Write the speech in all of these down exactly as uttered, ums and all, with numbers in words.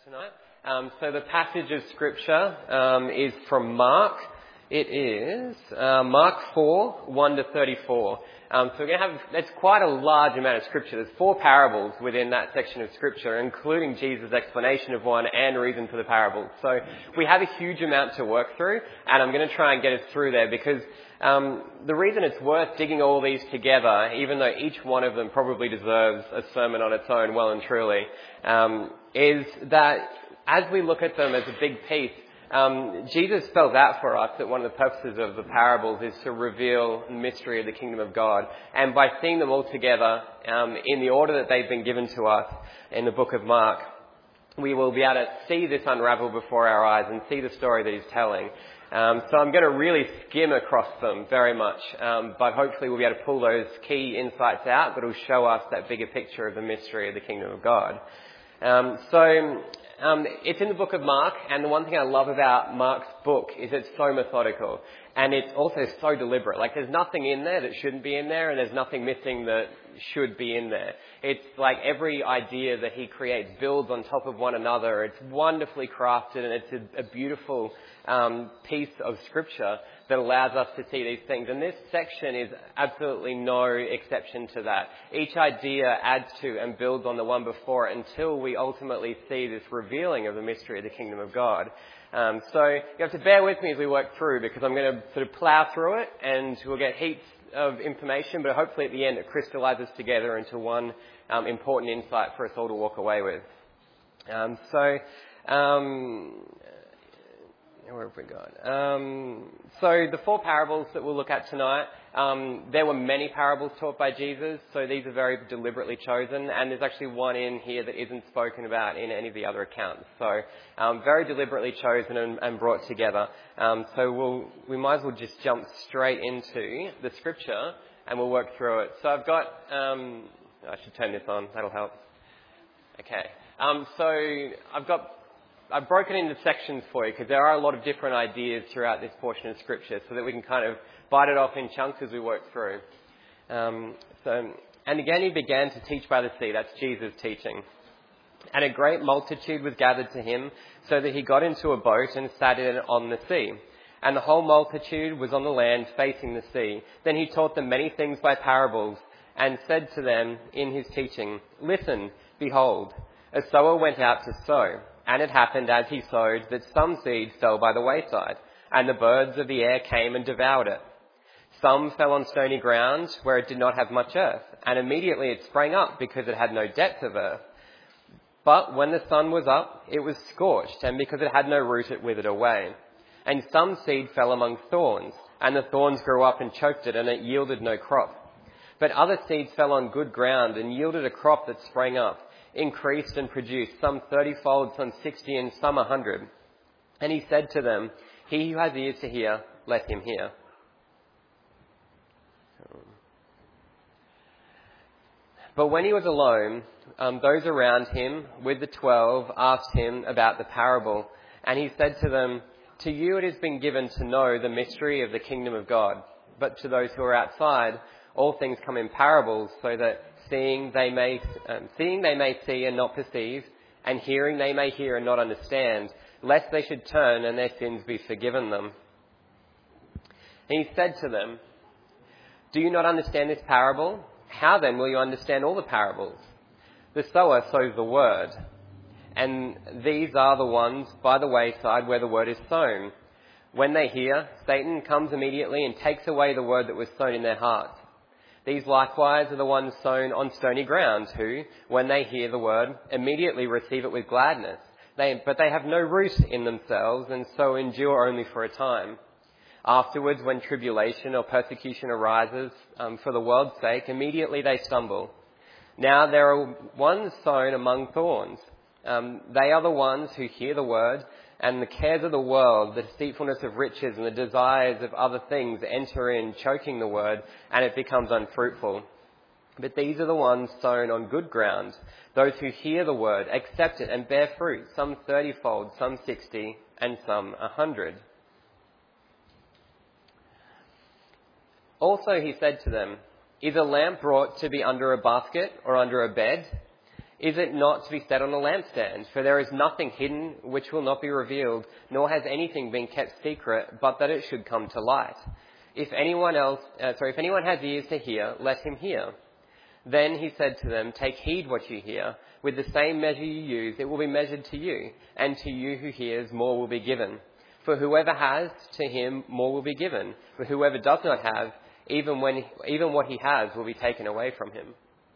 tonight. Um, so the passage of Scripture um, is from Mark. It is uh, Mark four, one to thirty-four. Um, so we're going to have, that's quite a large amount of Scripture. There's four parables within that section of Scripture, including Jesus' explanation of one and reason for the parables. So we have a huge amount to work through, and I'm going to try and get us through there because um, the reason it's worth digging all these together, even though each one of them probably deserves a sermon on its own, well and truly, um, is that as we look at them as a big piece, Um, Jesus spells out for us that one of the purposes of the parables is to reveal the mystery of the kingdom of God. And by seeing them all together um, in the order that they've been given to us in the book of Mark, we will be able to see this unravel before our eyes and see the story that he's telling. Um, so I'm going to really skim across them very much, um, but hopefully we'll be able to pull those key insights out that will show us that bigger picture of the mystery of the kingdom of God. Um, so um, it's in the book of Mark, and the one thing I love about Mark's book is it's so methodical, and it's also so deliberate. Like there's nothing in there that shouldn't be in there, and there's nothing missing that should be in there. It's like every idea that he creates builds on top of one another. It's wonderfully crafted, and it's a, a beautiful um, piece of scripture that allows us to see these things. And this section is absolutely no exception to that. Each idea adds to and builds on the one before it until we ultimately see this revealing of the mystery of the kingdom of God. Um, so you have to bear with me as we work through, because I'm going to sort of plough through it and we'll get heaps of information, but hopefully at the end it crystallizes together into one um, important insight for us all to walk away with. Um, so... Um, Where have we got? Um, so the four parables that we'll look at tonight, um, there were many parables taught by Jesus, so these are very deliberately chosen, and there's actually one in here that isn't spoken about in any of the other accounts. So um, very deliberately chosen and, and brought together. Um, so we'll, we might as well just jump straight into the scripture and we'll work through it. So I've got, um, I should turn this on, that'll help. Okay. Um, so I've got I've broken into sections for you because there are a lot of different ideas throughout this portion of Scripture so that we can kind of bite it off in chunks as we work through. Um, so, and again he began to teach by the sea. That's Jesus teaching. And a great multitude was gathered to him so that he got into a boat and sat in it on the sea. And the whole multitude was on the land facing the sea. Then he taught them many things by parables and said to them in his teaching, "Listen, behold, a sower went out to sow. And it happened as he sowed that some seed fell by the wayside, and the birds of the air came and devoured it. Some fell on stony ground where it did not have much earth, and immediately it sprang up because it had no depth of earth. But when the sun was up, it was scorched, and because it had no root, it withered away. And some seed fell among thorns, and the thorns grew up and choked it, and it yielded no crop. But other seeds fell on good ground and yielded a crop that sprang up, increased and produced, some thirty-fold, some sixty, and some a hundred. And he said to them, He who has ears to hear, let him hear." But when he was alone, um, those around him with the twelve asked him about the parable. And he said to them, "To you it has been given to know the mystery of the kingdom of God. But to those who are outside, all things come in parables, so that Seeing they may, um, seeing they may see and not perceive, and hearing they may hear and not understand, lest they should turn and their sins be forgiven them." And he said to them, "Do you not understand this parable? How then will you understand all the parables? The sower sows the word, and these are the ones by the wayside where the word is sown. When they hear, Satan comes immediately and takes away the word that was sown in their hearts. These likewise are the ones sown on stony ground who, when they hear the word, immediately receive it with gladness. They, but they have no root in themselves and so endure only for a time. Afterwards, when tribulation or persecution arises um, for the world's sake, immediately they stumble. Now there are ones sown among thorns. Um, they are the ones who hear the word, and the cares of the world, the deceitfulness of riches and the desires of other things enter in, choking the word, and it becomes unfruitful. But these are the ones sown on good ground, those who hear the word, accept it and bear fruit, some thirty-fold, some sixty, and some a hundred." Also he said to them, "Is a lamp brought to be under a basket or under a bed? Is it not to be set on a lampstand? For there is nothing hidden which will not be revealed, nor has anything been kept secret, but that it should come to light. If anyone else, uh, sorry, if anyone has ears to hear, let him hear. Then he said to them, take heed what you hear. With the same measure you use, it will be measured to you, and to you who hears, more will be given. For whoever has, to him more will be given. For whoever does not have, even when even what he has will be taken away from him.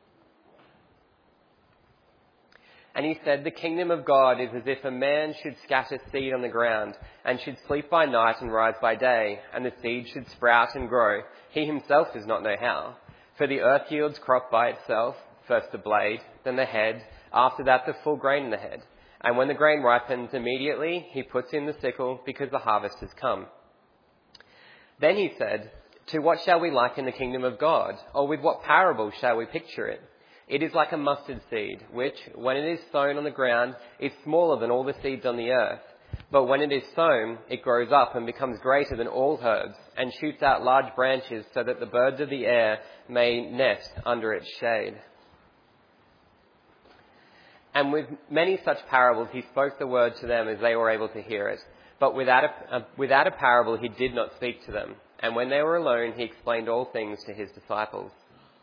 And he said, the kingdom of God is as if a man should scatter seed on the ground, and should sleep by night and rise by day, and the seed should sprout and grow. He himself does not know how. For the earth yields crop by itself, first the blade, then the head, after that the full grain in the head. And when the grain ripens, immediately he puts in the sickle, because the harvest has come. Then he said, to what shall we liken the kingdom of God? Or with what parable shall we picture it? It is like a mustard seed, which, when it is sown on the ground, is smaller than all the seeds on the earth. But when it is sown, it grows up and becomes greater than all herbs, and shoots out large branches so that the birds of the air may nest under its shade. And with many such parables he spoke the word to them as they were able to hear it. But without a, uh, without a parable he did not speak to them. And when they were alone, he explained all things to his disciples.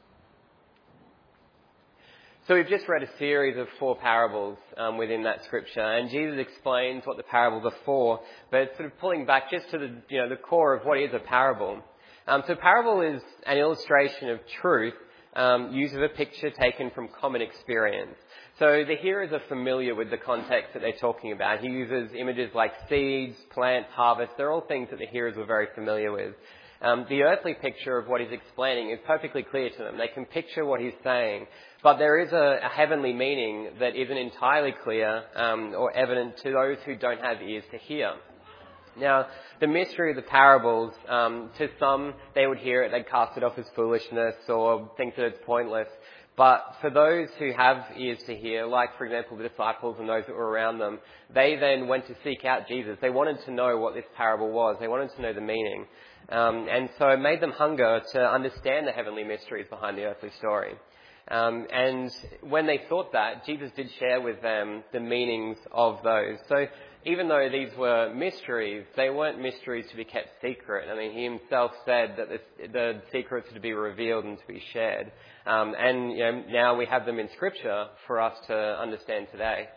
So we've just read a series of four parables um, within that scripture, and Jesus explains what the parables are for, but it's sort of pulling back just to the, you know, the core of what is a parable. Um, so a parable is an illustration of truth, um, use of a picture taken from common experience. So the hearers are familiar with the context that they're talking about. He uses images like seeds, plants, harvest. They're all things that the hearers were very familiar with. Um, the earthly picture of what he's explaining is perfectly clear to them. They can picture what he's saying. But there is a, a heavenly meaning that isn't entirely clear um, or evident to those who don't have ears to hear. Now, the mystery of the parables, um, to some, they would hear it, they'd cast it off as foolishness or think that it's pointless. But for those who have ears to hear, like, for example, the disciples and those that were around them, they then went to seek out Jesus. They wanted to know what this parable was. They wanted to know the meaning. Um, and so it made them hunger to understand the heavenly mysteries behind the earthly story. Um, and when they thought that, Jesus did share with them the meanings of those. So even though these were mysteries, they weren't mysteries to be kept secret. I mean, he himself said that the, the secrets are to be revealed and to be shared. Um, and you know, now we have them in Scripture for us to understand today.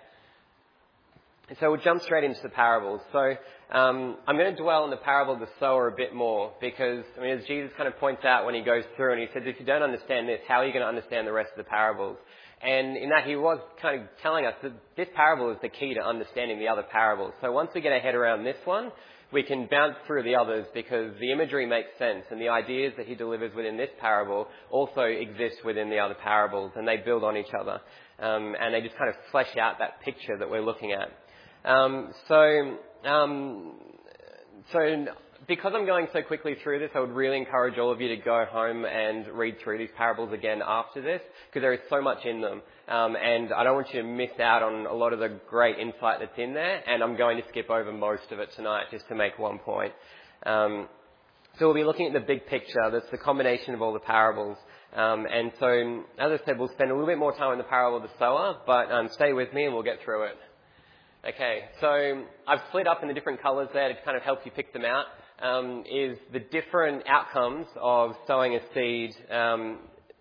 So we'll jump straight into the parables. So um, I'm going to dwell on the parable of the sower a bit more because, I mean, as Jesus kind of points out when he goes through and he says, if you don't understand this, how are you going to understand the rest of the parables? And in that he was kind of telling us that this parable is the key to understanding the other parables. So once we get our head around this one, we can bounce through the others because the imagery makes sense and the ideas that he delivers within this parable also exist within the other parables and they build on each other. Um, and they just kind of flesh out that picture that we're looking at. Um, so, um, so because I'm going so quickly through this, I would really encourage all of you to go home and read through these parables again after this, because there is so much in them. Um, and I don't want you to miss out on a lot of the great insight that's in there, and I'm going to skip over most of it tonight just to make one point. Um, so we'll be looking at the big picture. That's the combination of all the parables. Um, and so, as I said, we'll spend a little bit more time on the parable of the sower, but um, stay with me and we'll get through it. Okay, so I've split up in the different colours there to kind of help you pick them out, um, is the different outcomes of sowing a seed um,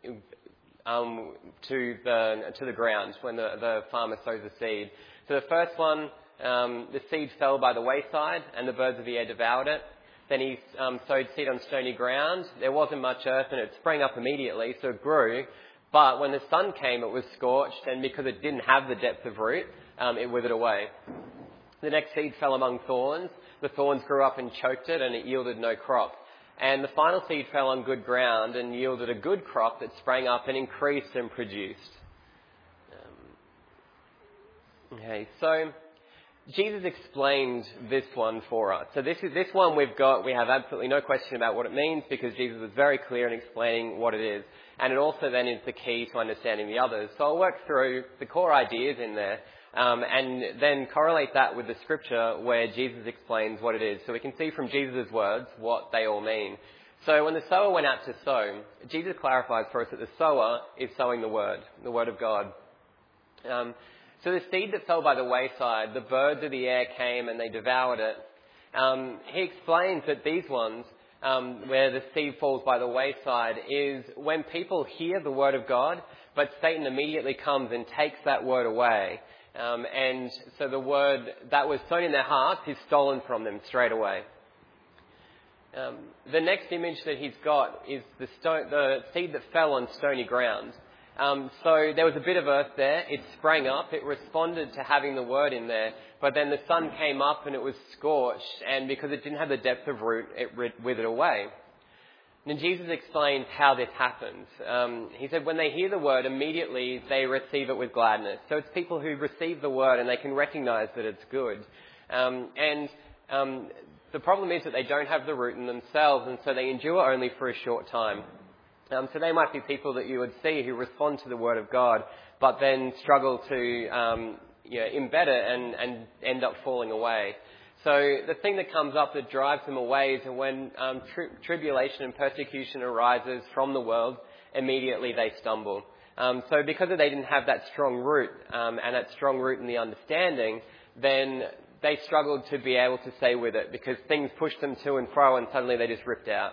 um, to the to the ground when the, the farmer sows a seed. So the first one, um, the seed fell by the wayside and the birds of the air devoured it. Then he um, sowed seed on stony ground. There wasn't much earth and it sprang up immediately, so it grew. But when the sun came, it was scorched, and because it didn't have the depth of root, um, it withered away. The next seed fell among thorns. The thorns grew up and choked it, and it yielded no crop. And the final seed fell on good ground and yielded a good crop that sprang up and increased and produced. Um, okay, so Jesus explained this one for us. So this is this one we've got, we have absolutely no question about what it means because Jesus was very clear in explaining what it is. And it also then is the key to understanding the others. So I'll work through the core ideas in there um, and then correlate that with the scripture where Jesus explains what it is. So we can see from Jesus' words what they all mean. So when the sower went out to sow, Jesus clarifies for us that the sower is sowing the word, the word of God. Um, so the seed that fell by the wayside, the birds of the air came and they devoured it. Um, he explains that these ones, um, where the seed falls by the wayside, is when people hear the word of God, but Satan immediately comes and takes that word away. Um, and so the word that was sown in their hearts is stolen from them straight away. Um, the next image that he's got is the, stone, the seed that fell on stony ground. Um, so there was a bit of earth there. It sprang up. It responded to having the word in there. But then the sun came up and it was scorched. And because it didn't have the depth of root, it withered away. And Jesus explains how this happens. Um, he said when they hear the word, immediately they receive it with gladness. So it's people who receive the word and they can recognize that it's good. Um, and um, the problem is that they don't have the root in themselves, and so they endure only for a short time. Um, so they might be people that you would see who respond to the word of God, but then struggle to um, you know, embed it and, and end up falling away. So the thing that comes up that drives them away is when um, tri- tribulation and persecution arises from the world, immediately they stumble. Um, so because they didn't have that strong root um, and that strong root in the understanding, then they struggled to be able to stay with it because things pushed them to and fro and suddenly they just ripped out.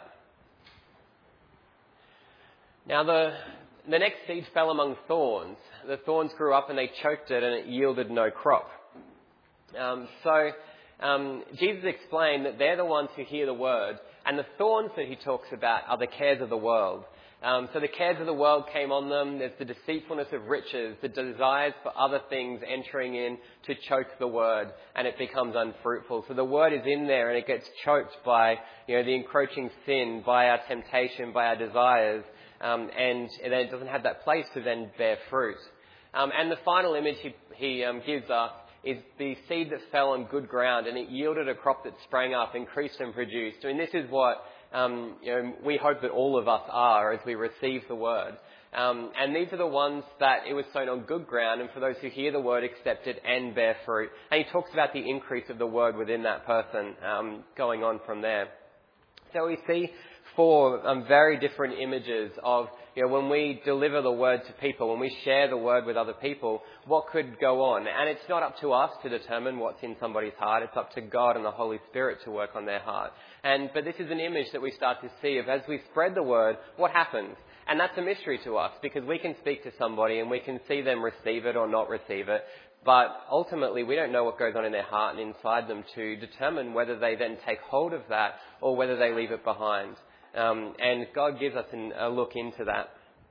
Now the the next seed fell among thorns. The thorns grew up and they choked it and it yielded no crop. Um, so um, Jesus explained that they're the ones who hear the word, and the thorns that he talks about are the cares of the world. Um, so the cares of the world came on them. There's the deceitfulness of riches, the desires for other things entering in to choke the word, and it becomes unfruitful. So the word is in there and it gets choked by, you know, the encroaching sin, by our temptation, by our desires, um, and then it doesn't have that place to then bear fruit. Um, and the final image he, he um, gives us is the seed that fell on good ground, and it yielded a crop that sprang up, increased and produced. I mean, this is what Um, you know, we hope that all of us are as we receive the word. Um, and these are the ones that it was sown on good ground, and for those who hear the word, accept it and bear fruit. And he talks about the increase of the word within that person um, going on from there. So we see four um, very different images of, you know, when we deliver the word to people, when we share the word with other people, what could go on. And it's not up to us to determine what's in somebody's heart. It's up to God and the Holy Spirit to work on their heart. And but this is an image that we start to see of as we spread the word, what happens. And that's a mystery to us because we can speak to somebody and we can see them receive it or not receive it. But ultimately, we don't know what goes on in their heart and inside them to determine whether they then take hold of that or whether they leave it behind. Um, and God gives us an, a look into that.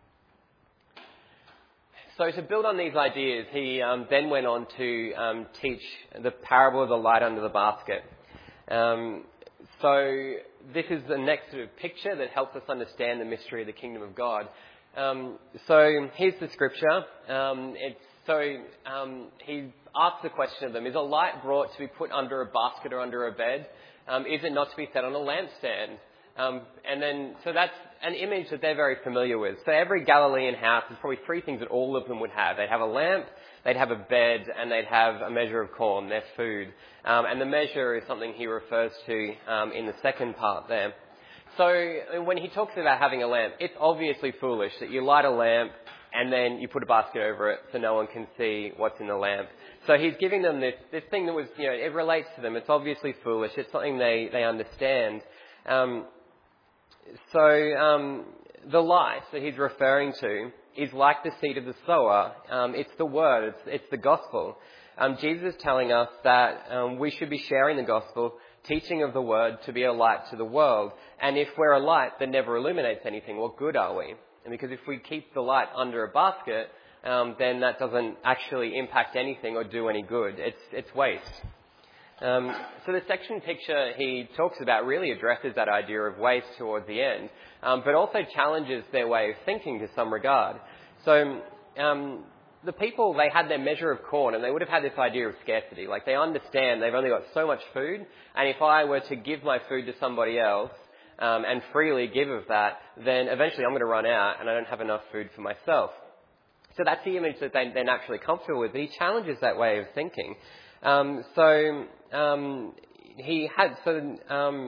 So to build on these ideas, he um, then went on to um, teach the parable of the light under the basket. Um, so this is the next sort of picture that helps us understand the mystery of the kingdom of God. Um, so here's the scripture. Um, it's So um, he asks the question of them, is a light brought to be put under a basket or under a bed? Um, is it not to be set on a lampstand? Um, and then, so that's an image that they're very familiar with. So every Galilean house, there's probably three things that all of them would have. They'd have a lamp, they'd have a bed, and they'd have a measure of corn, their food. Um, and the measure is something he refers to um, in the second part there. So when he talks about having a lamp, it's obviously foolish that you light a lamp and then you put a basket over it so no one can see what's in the lamp. So he's giving them this, this thing that was, you know, it relates to them. It's obviously foolish. It's something they, they understand. Um, so um, the light that he's referring to is like the seed of the sower. Um, it's the word. It's, it's the gospel. Um, Jesus is telling us that um, we should be sharing the gospel, teaching of the word to be a light to the world. And if we're a light that never illuminates anything, what good are we? And because if we keep the light under a basket, um, then that doesn't actually impact anything or do any good. It's it's waste. Um, so the section picture he talks about really addresses that idea of waste towards the end, um, but also challenges their way of thinking to some regard. So um, the people, they had their measure of corn and they would have had this idea of scarcity. Like they understand they've only got so much food, and if I were to give my food to somebody else, Um, and freely give of that, then eventually I'm going to run out and I don't have enough food for myself. So that's the image that they, they're naturally comfortable with. But he challenges that way of thinking. Um, so um, he had, so um,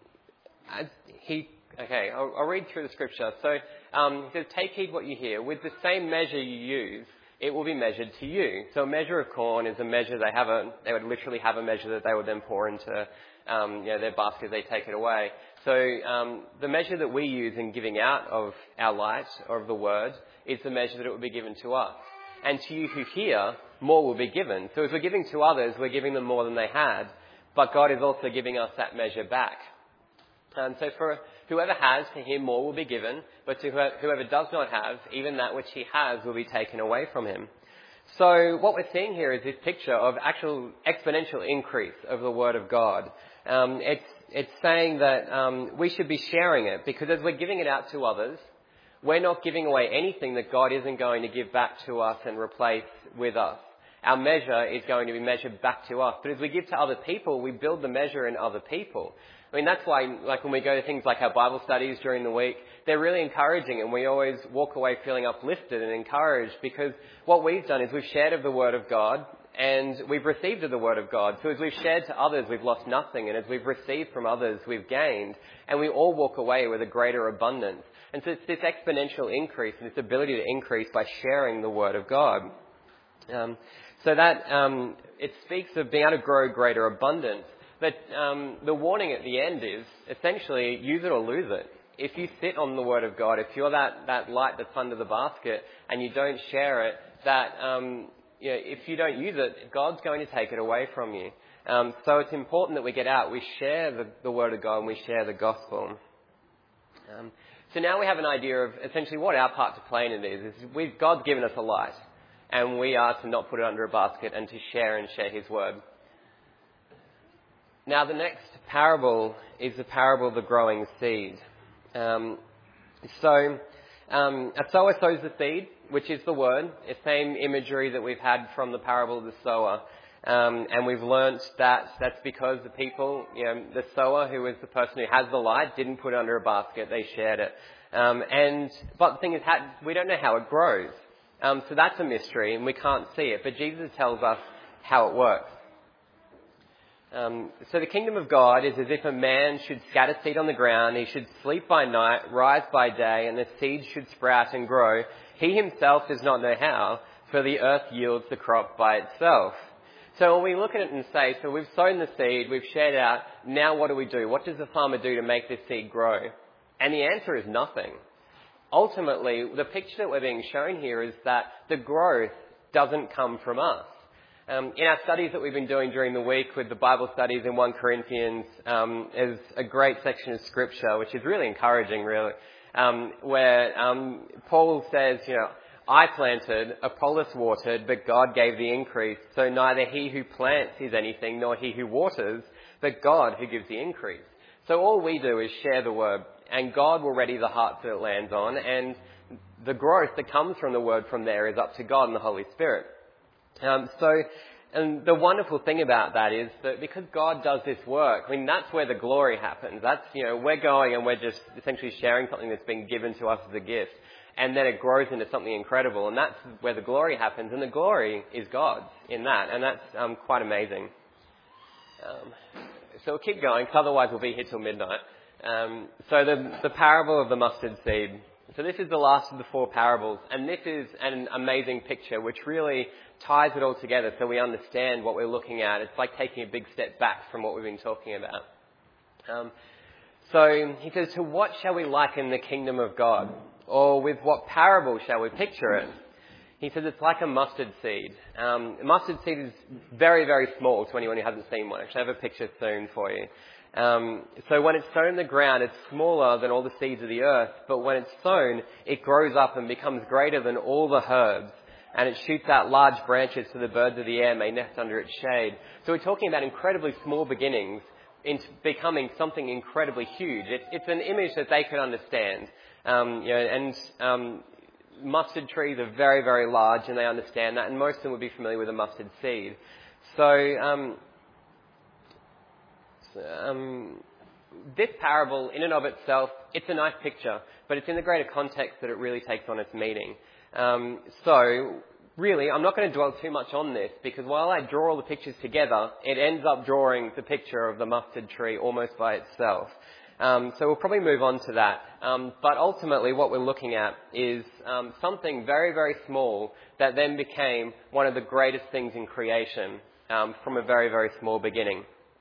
he, okay, I'll, I'll read through the scripture. So um, he says, take heed what you hear. With the same measure you use, it will be measured to you. So a measure of corn is a measure they have a, they would literally have a measure that they would then pour into, um, you know, their basket as they take it away. So, um, the measure that we use in giving out of our light or of the word is the measure that it will be given to us. And to you who hear, more will be given. So as we're giving to others, we're giving them more than they had. But God is also giving us that measure back. And so for whoever has, to him more will be given. But to whoever does not have, even that which he has will be taken away from him. So what we're seeing here is this picture of actual exponential increase of the word of God. Um, it's, it's saying that um, we should be sharing it, because as we're giving it out to others, we're not giving away anything that God isn't going to give back to us and replace with us. Our measure is going to be measured back to us. But as we give to other people, we build the measure in other people. I mean, that's why, like, when we go to things like our Bible studies during the week, they're really encouraging, and we always walk away feeling uplifted and encouraged, because what we've done is we've shared of the Word of God, and we've received of the Word of God. So as we've shared to others, we've lost nothing, and as we've received from others, we've gained, and we all walk away with a greater abundance. And so it's this exponential increase, and this ability to increase by sharing the Word of God. Um, so that um, it speaks of being able to grow greater abundance. But um, the warning at the end is essentially use it or lose it. If you sit on the Word of God, if you're that, that light that's under the basket and you don't share it, that um, you know, if you don't use it, God's going to take it away from you. Um, so it's important that we get out, we share the, the Word of God, and we share the gospel. Um, so now we have an idea of essentially what our part to play in it is. is we've, God's given us a light, and we are to not put it under a basket and to share and share His Word. Now, the next parable is the parable of the growing seed. Um, so, um, a sower sows the seed, which is the word, the same imagery that we've had from the parable of the sower. Um, and we've learnt that that's because the people, you know, the sower, who is the person who has the light, didn't put it under a basket, they shared it. Um, and, but the thing is, how, we don't know how it grows. Um, so that's a mystery, and we can't see it. But Jesus tells us how it works. Um, so the kingdom of God is as if a man should scatter seed on the ground, he should sleep by night, rise by day, and the seed should sprout and grow. He himself does not know how, for the earth yields the crop by itself. So when we look at it and say, so we've sown the seed, we've shared it out, now what do we do? What does the farmer do to make this seed grow? And the answer is nothing. Ultimately, the picture that we're being shown here is that the growth doesn't come from us. Um, in our studies that we've been doing during the week with the Bible studies in First Corinthians, um, is a great section of scripture, which is really encouraging, really, um, where um, Paul says, you know, I planted, Apollos watered, but God gave the increase. So neither he who plants is anything, nor he who waters, but God who gives the increase. So all we do is share the word, and God will ready the hearts that it lands on, and the growth that comes from the word from there is up to God and the Holy Spirit. Um, so, and the wonderful thing about that is that because God does this work, I mean, that's where the glory happens. That's, you know, we're going and we're just essentially sharing something that's been given to us as a gift. And then it grows into something incredible. And that's where the glory happens. And the glory is God's in that. And that's um, quite amazing. Um, so we'll keep going, because otherwise we'll be here till midnight. Um, so the, the parable of the mustard seed. So this is the last of the four parables, and this is an amazing picture which really ties it all together so we understand what we're looking at. It's like taking a big step back from what we've been talking about. Um, so he says, to what shall we liken the kingdom of God? Or with what parable shall we picture it? He says it's like a mustard seed. Um, mustard seed is very, very small to anyone who hasn't seen one. Actually, I have a picture soon for you. Um, so when it's sown in the ground, it's smaller than all the seeds of the earth. But when it's sown, it grows up and becomes greater than all the herbs. And it shoots out large branches so the birds of the air may nest under its shade. So we're talking about incredibly small beginnings into becoming something incredibly huge. It, it's an image that they can understand. Um, you know, and um, mustard trees are very, very large, and they understand that. And most of them would be familiar with a mustard seed. So... Um, Um, this parable, in and of itself, it's a nice picture, but it's in the greater context that it really takes on its meaning. Um, so, really, I'm not going to dwell too much on this, because while I draw all the pictures together, it ends up drawing the picture of the mustard tree almost by itself. Um, so we'll probably move on to that. Um, but ultimately what we're looking at is um, something very, very small that then became one of the greatest things in creation um, from a very, very small beginning.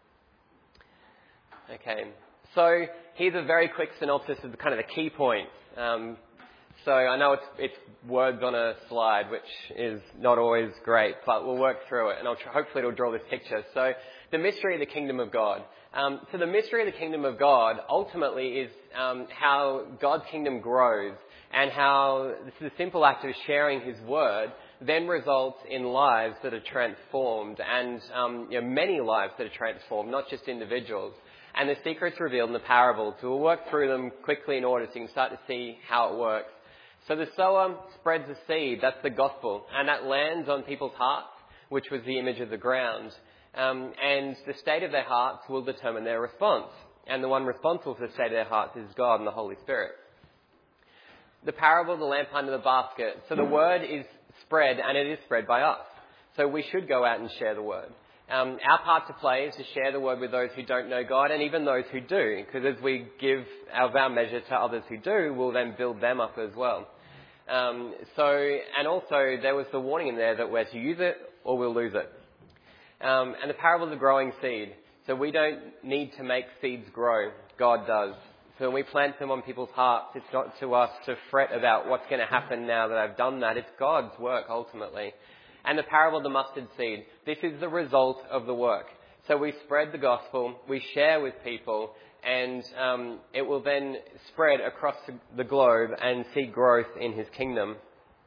Okay, so here's a very quick synopsis of the kind of the key points. Um, so I know it's, it's words on a slide, which is not always great, but we'll work through it, and I'll try, hopefully it'll draw this picture. So the mystery of the kingdom of God. Um, so the mystery of the kingdom of God ultimately is um, how God's kingdom grows, and how the simple act of sharing his word then results in lives that are transformed, and um, you know, many lives that are transformed, not just individuals. And the secret's revealed in the parables. So we'll work through them quickly in order so you can start to see how it works. So the sower spreads a seed, that's the gospel, and that lands on people's hearts, which was the image of the ground. Um, and the state of their hearts will determine their response. And the one responsible for the state of their hearts is God and the Holy Spirit. The parable of the lamp under the basket. So the word is spread, and it is spread by us. So we should go out and share the word. Um, our part to play is to share the word with those who don't know God, and even those who do, because as we give our, our measure to others who do, we'll then build them up as well. Um, so, and also there was the warning in there that we're to use it or we'll lose it. Um, and the parable of the growing seed. So we don't need to make seeds grow. God does. So when we plant them on people's hearts, it's not to us to fret about what's going to happen now that I've done that. It's God's work ultimately. And the parable of the mustard seed. This is the result of the work. So we spread the gospel, we share with people, and um, it will then spread across the globe and see growth in his kingdom.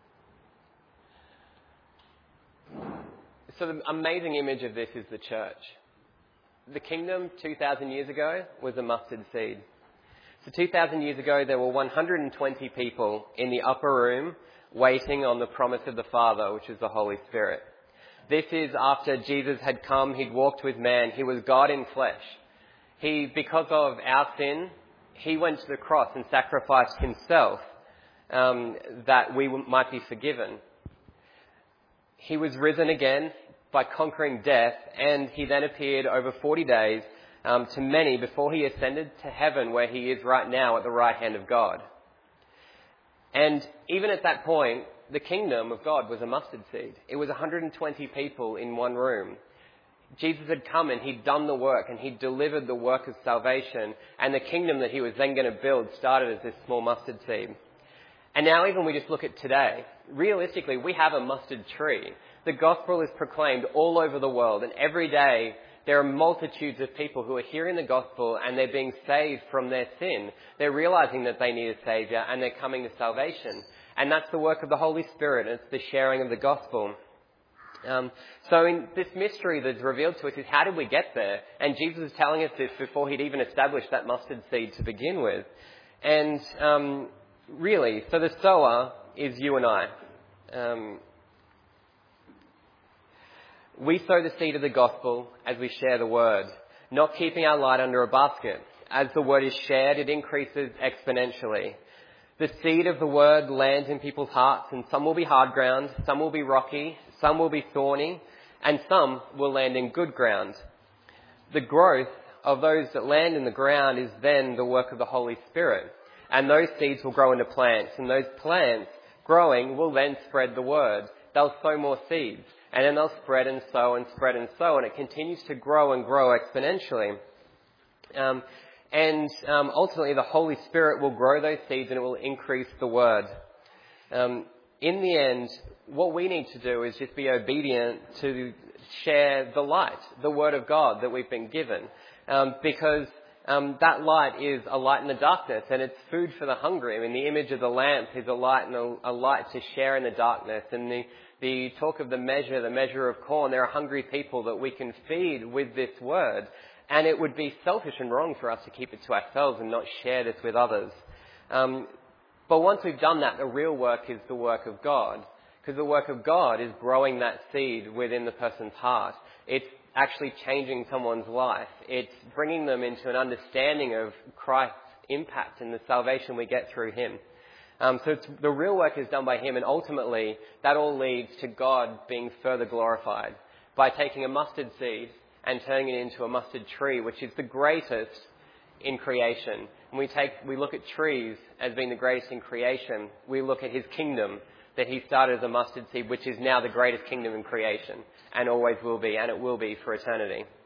So the amazing image of this is the church. The kingdom two thousand years ago was a mustard seed. So two thousand years ago there were one hundred twenty people in the upper room waiting on the promise of the Father, which is the Holy Spirit. This is after Jesus had come, he'd walked with man, he was God in flesh. He, because of our sin, he went to the cross and sacrificed himself um, that we might be forgiven. He was risen again by conquering death, and he then appeared over forty days um, to many before he ascended to heaven, where he is right now at the right hand of God. And even at that point, the kingdom of God was a mustard seed. It was one hundred twenty people in one room. Jesus had come and he'd done the work and he'd delivered the work of salvation, and the kingdom that he was then going to build started as this small mustard seed. And now even we just look at today, realistically we have a mustard tree. The gospel is proclaimed all over the world, and every day there are multitudes of people who are hearing the gospel and they're being saved from their sin. They're realizing that they need a saviour and they're coming to salvation. And that's the work of the Holy Spirit. It's the sharing of the gospel. Um, so in this mystery that's revealed to us is how did we get there? And Jesus is telling us this before he'd even established that mustard seed to begin with. And um, really, so the sower is you and I. Um, we sow the seed of the gospel as we share the word, not keeping our light under a basket. As the word is shared, it increases exponentially. The seed of the word lands in people's hearts, and some will be hard ground, some will be rocky, some will be thorny, and some will land in good ground. The growth of those that land in the ground is then the work of the Holy Spirit, and those seeds will grow into plants, and those plants growing will then spread the word. They'll sow more seeds, and then they'll spread and sow and spread and sow, and it continues to grow and grow exponentially. Um, And um, ultimately, the Holy Spirit will grow those seeds and it will increase the word. Um, in the end, what we need to do is just be obedient to share the light, the word of God that we've been given. Um, because um, that light is a light in the darkness, and it's food for the hungry. I mean, the image of the lamp is a light and a, a light to share in the darkness. And the, the talk of the measure, the measure of corn, there are hungry people that we can feed with this word. And it would be selfish and wrong for us to keep it to ourselves and not share this with others. Um, but once we've done that, the real work is the work of God. Because the work of God is growing that seed within the person's heart. It's actually changing someone's life. It's bringing them into an understanding of Christ's impact and the salvation we get through him. Um, so it's, the real work is done by him, and ultimately that all leads to God being further glorified by taking a mustard seed and turning it into a mustard tree, which is the greatest in creation. When we take, we look at trees as being the greatest in creation, we look at his kingdom that he started as a mustard seed, which is now the greatest kingdom in creation and always will be, and it will be for eternity.